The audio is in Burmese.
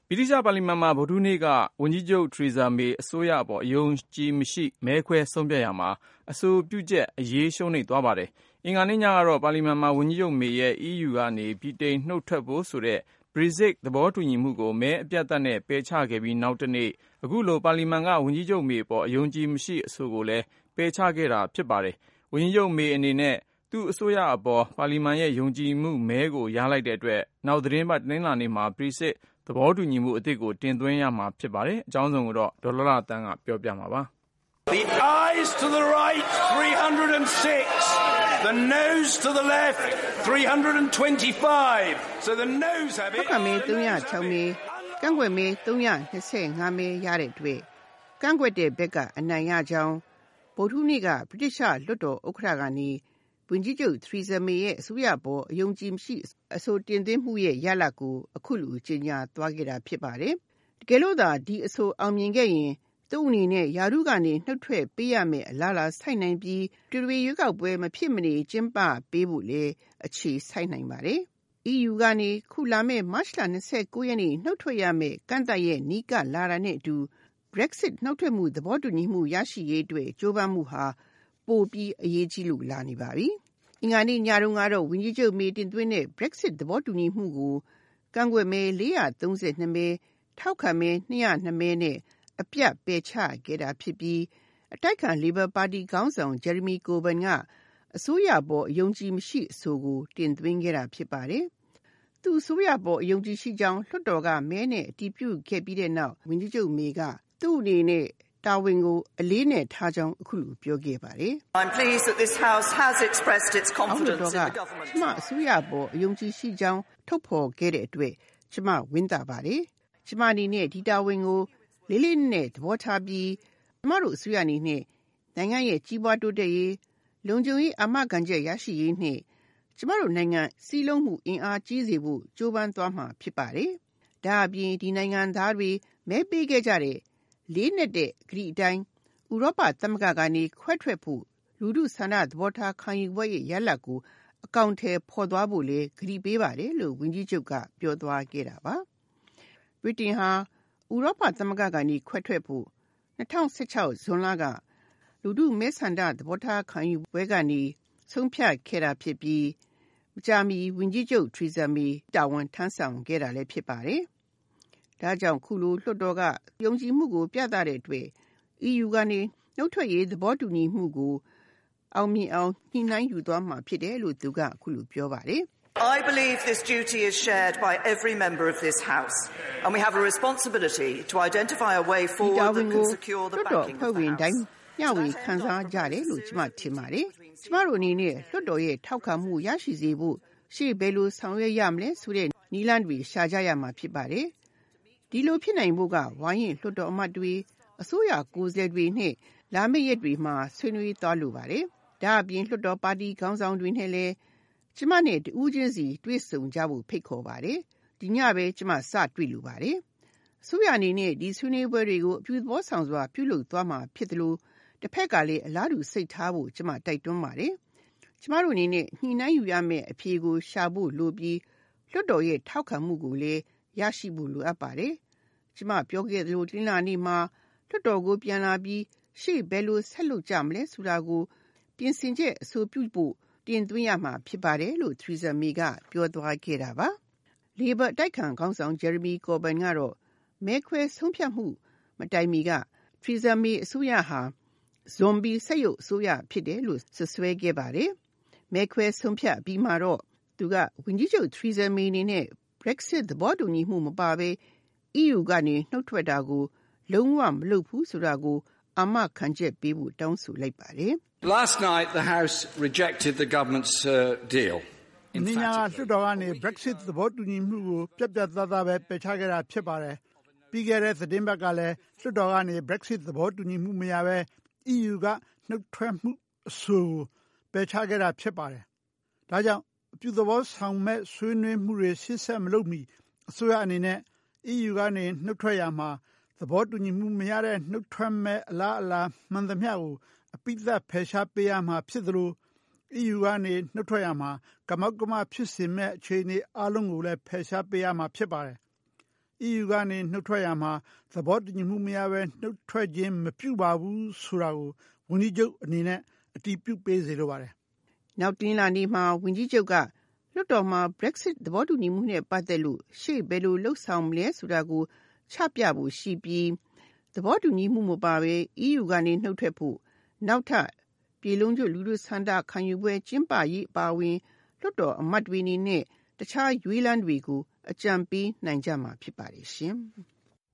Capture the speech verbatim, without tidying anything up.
ဗြိတိသျှပါလီမန်မှာဗုဒ္ဓဟူးနေ့ကဝန်ကြီးချုပ်ထရီဇာမေအစိုးရအပေါ်အယုံကြည်မရှိမဲခွဲဆုံးဖြတ်ရာမှာအဆိုပြုချက်အရေးရှုံးနိမ့်သွားပါတယ်။အင်္ဂါနေ့ညကတော့ပါလီမန်မှာဝန်ကြီးချုပ်မေရဲ့ အီးယူကနေဗြိတိန်နှုတ်ထွက်ဖို့ဆိုတဲ့ Brexit သဘောတူညီမှုကိုမဲအပြတ်အသတ်နဲ့ပယ်ချခဲ့ပြီးနောက်တနေ့အခုလိုပါလီမန်ကဝန်ကြီးချုပ်မေအပေါ်အယုံကြည်မရှိအဆိုကိုလည်းပယ်ချခဲ့တာဖြစ်ပါတယ်။ဝန်ကြီးချုပ်မေအနေနဲ့သူ့အစိုးရအပေါ်ပါလီမန်ရဲ့ယုံကြည်မှုမဲကိုရလိုက်တဲ့အတွက်နောက်သတင်းပတ်တနင်္လာနေ့မှာ Brexit သဘောတူညီမှုအသစ်ကိုတင်သွင်းရမှာဖြစ်ပါတယ်။အကြောင်းစုံကိုတော့ဒေါ်လာလာတန်းကပြောပြမှာပါ။ The ayes to the right three hundred six, the noes to the left three hundred twenty-five. So the noes have it. ထောက်ခံမဲ၃၀၆မဲကန့်ကွက်မဲ၃၂၅မဲရတဲ့အတွက်ကန့်ကွက်တဲ့ဘက်ကအနိုင်ရကြောင်းဗုဒ္ဓဟူးနေ့ကဗြိတိရှလွှတ်တော်ဥက္ကဋ္ဌကနေဝန်ကြီးချုပ် Theresa May ရဲ့အစိုးရပေါ်အယုံကြည်မရှိအဆိုတင်သွင်းမှုရဲ့ရလဒ်ကိုအခုလိုကြေညာသွားခဲ့တာဖြစ်ပါတယ်။တကယ်လို့သာဒီအဆိုအောင်မြင်ခဲ့ရင်သူ့အနေနဲ့ယာရုကနေနှုတ်ထွက်ပေးရမယ်အလားလားဆိုင်နိုင်ပြီးတူရီရွေးကောက်ပွဲမဖြစ်မနေကျင်းပပေးဖို့လေအခြေဆိုင်နိုင်ပါတယ်။ အီးယူကနေခုလာမယ့်မတ်လ၂၉ရက်နေ့နှုတ်ထွက်ရမယ်ကန့်သတ်ရဲ့နီးကပ်လာတာနဲ့အတူ Brexit နှုတ်ထွက်မှုသဘောတူညီမှုရရှိရေးအတွက်ကြိုးပမ်းမှုဟာပိုပြီးအရေးကြီးလို့လာနေပါပြီ။အင်္ဂါနေ့ညတုန်းကတော့ဝန်ကြီးချုပ်မေတင်သွင်းတဲ့ Brexit သဘောတူညီမှုကိုကန့်ကွက်မဲ၄၃၂မဲထောက်ခံမဲ၂၀၂မဲနဲ့အပြတ်ပယ်ချခဲ့တာဖြစ်ပြီးအတိုက်ခံ Labour Party ခေါင်းဆောင် Jeremy Corbyn ကအစိုးရပေါ်အယုံကြည်မရှိအဆိုကိုတင်သွင်းခဲ့တာဖြစ်ပါတယ်။သူအစိုးရပေါ်အယုံကြည်ရှိကြောင်းလွှတ်တော်ကမဲနဲ့အတည်ပြုခဲ့ပြီးတဲ့နောက်ဝန်ကြီးချုပ်မေကသူ့အနေနဲ့တာဝန်ကိုအလေးနဲ့ထားကြောင်းအခုလိုပြောခဲ့ပါတယ်။ I'm pleased that this house has expressed its confidence in the government. ကျမအစိုးရပေါ်အယုံကြည်ရှိကြောင်းထုတ်ဖော်ခဲ့တဲ့အတွက်ကျမဝမ်းသာပါတယ်။ကျမအနေနဲ့ဒီတာဝန်ကိုလေးလေးနက်သဘောထားပြီးကျမတို့အစိုးရအနေနဲ့နိုင်ငံရဲ့ကြီးပွားတိုးတက်ရေးလုံခြုံရေးအာမခံချက်ရရှိရေးနဲ့ကျမတို့နိုင်ငံစည်းလုံးမှုအင်အားကြီးစေဖို့ကြိုးပမ်းသွားမှာဖြစ်ပါတယ်။ဒါအပြင်ဒီနိုင်ငံသားတွေမဲပေးခဲ့ကြတဲ့လေးနက်တဲ့ဂရီအတိုင်းဥရောပသမဂ္ဂကနေခွဲထွက်ဖို့လူထုဆန္ဒသဘောထားခံယူပွဲရဲ့ရလဒ်ကိုအကောင့်ထဲပေါ်သွားဖို့လေဂရီပေးပါတယ်လို့ဝန်ကြီးချုပ်ကပြောသွားခဲ့တာပါ။ဗြိတိန်ဟာဥရောပသမဂ္ဂကနေခွဲထွက်ဖို့၂၀၁၆ဇွန်လကလူထုမဲဆန္ဒသဘောထားခံယူပွဲကနေဆုံးဖြတ်ခဲ့တာဖြစ်ပြီးမကြာမီဝန်ကြီးချုပ် Theresa May တာဝန်ထမ်းဆောင်ခဲ့တာလည်းဖြစ်ပါတယ်။ဒါကြောင့်ခုလိုလွှတ်တော်ကယုံကြည်မှုကိုပြသတဲ့အတွက် အီးယူ ကနေနှုတ်ထွက်ရေးသဘောတူညီမှုကိုအောင်မြင်အောင်ညှိနှိုင်းယူသွားမှာဖြစ်တယ်လို့သူကအခုလိုပြောပါတယ်။ I believe this duty is shared by every member of this House, and we have a responsibility to identify a way forward that can secure the backing of the House. ညဝေခံစားကြတယ်လို့ကျမထင်ပါတယ်။ကျမတို့အနေနဲ့လွှတ်တော်ရဲ့ထောက်ခံမှုရရှိစေဖို့ရှေ့ဘယ်လိုဆောင်ရွက်ရမလဲဆိုတဲ့နည်းလမ်းတွေရှာကြရမှာဖြစ်ပါတယ်။ဒီလိုဖြစ်နိုင်ဖို့ကဝိုင်းရင်လွှတ်တော်အမတ်တွေအစိုးရကိုယ်စားလှယ်တွေနဲ့လာမယ့်ရက်တွေမှာဆွေးနွေးသွားလိုပါတယ်။ဒါအပြင်လွှတ်တော်ပါတီခေါင်းဆောင်တွေနဲ့လည်းကျမနဲ့တူးချင်းစီတွေ့ဆုံကြဖို့ဖိတ်ခေါ်ပါတယ်။ဒီညပဲကျမစတွေ့လိုပါတယ်။အစိုးရအနေနဲ့ဒီဆွေးနွေးပွဲတွေကိုအပြုသဘောဆောင်စွာပြုလုပ်သွားမှာဖြစ်တယ်လို့တစ်ဖက်ကလည်းအလားတူစိတ်ထားဖို့ကျမတိုက်တွန်းပါတယ်။ကျမတို့အနေနဲ့ညှိနှိုင်းယူရမယ့်အဖြေကိုရှာဖို့လိုပြီးလွှတ်တော်ရဲ့ထောက်ခံမှုကိုလည်းရရှိဖို့လိုအပ်ပါတယ်။ကျမပြောခဲ့သလိုတင်းလာနေ့မှာလွှတ်တော်ကိုပြန်လာပြီးရှေ့ဘယ်လိုဆက်လုပ်ကြမလဲဆိုတာကိုပြင်ဆင်ချက်အဆိုပြုဖို့တင်သွင်းရမှာဖြစ်ပါတယ်လို့ Theresa May ကပြောသွားခဲ့တာပါ။ Labour တိုက်ခံခေါင်းဆောင် Jeremy Corbyn ကတော့မဲခွဲဆုံးဖြတ်မှုမတိုင်မီက Theresa May အစိုးရဟာဇွန်ဘီဆက်ရုပ်အစိုးရဖြစ်တယ်လို့ဆွဆွဲခဲ့ပါတယ်။မဲခွဲဆုံးဖြတ်ပြီးမှတော့သူကဝန်ကြီးချုပ် Theresa May အနေနဲ့ Brexit သဘောတူညီမှုမပါဘဲ အီးယူ ကနေနှုတ်ထွက်တာကိုလုံးဝမလုပ်ဘူးဆိုတာကိုအာမခံချက်ပေးဖို့တောင်းဆိုလိုက်ပါတယ်။ Last night the House rejected the government's uh, deal. ဒီညကလွှတ်တော်ကနေ Brexit သဘောတူညီမှုကိုပြတ်ပြတ်သားသားပဲပယ်ချခဲ့တာဖြစ်ပါတယ်။ပြီးခဲ့တဲ့သတင်းပတ်ကလည်းလွှတ်တော်ကနေ Brexit သဘောတူညီမှုမရဘဲ အီးယူ ကနှုတ်ထွက်မှုအဆိုကိုပယ်ချခဲ့တာဖြစ်ပါတယ်။ဒါကြောင့်အပြုသဘောဆောင်မဲ့ဆွေးနွေးမှုတွေရှေ့ဆက်မလုပ်မီအစိုးရအနေနဲ့ အီးယူ ကနေနှုတ်ထွက်ရမှာသဘောတူညီမှုမရတဲ့နှုတ်ထွက်မဲ့အလားအလာမှန်သမျှကိုအပိသက်ဖယ်ရှားပေးရမှာဖြစ်သလို အီးယူ ကနေနှုတ်ထွက်ရမှာကမောက်ကမဖြစ်စေမဲ့အခြေအနေအလုံးကိုလည်းဖယ်ရှားပေးရမှာဖြစ်ပါတယ် E U ကနေနှုတ်ထွက်ရမှာသဘောတူညီမှုမရဘဲနှုတ်ထွက်ခြင်းမပြုပါဘူးဆိုတာကိုဝန်ကြီးချုပ်အနေနဲ့အတည်ပြုပေးစေလိုပါတယ်။နောက်တင်လာနေမှာဝန်ကြီးချုပ်ကလွှတ်တော်မှာ Brexit သဘောတူညီမှုနဲ့ပတ်သက်လို့ရှေ့ဘယ်လိုလှုပ်ဆောင်မလဲဆိုတာကိုချပြဖို့ရှိပြီးသဘောတူညီမှုမပါဘဲ E U ကနေနှုတ်ထွက်ဖို့နောက်ထပ်ပြည်လုံးကျွတ်လူထုဆန္ဒခံယူပွဲကျင်းပရေးအပါအဝင်လွှတ်တော်အမတ်တွေအနေနဲ့တခြားရွေးလန်းတွေကိုအကြံပေးနိုင်ကြမှာဖြစ်ပါတယ်ရှင်။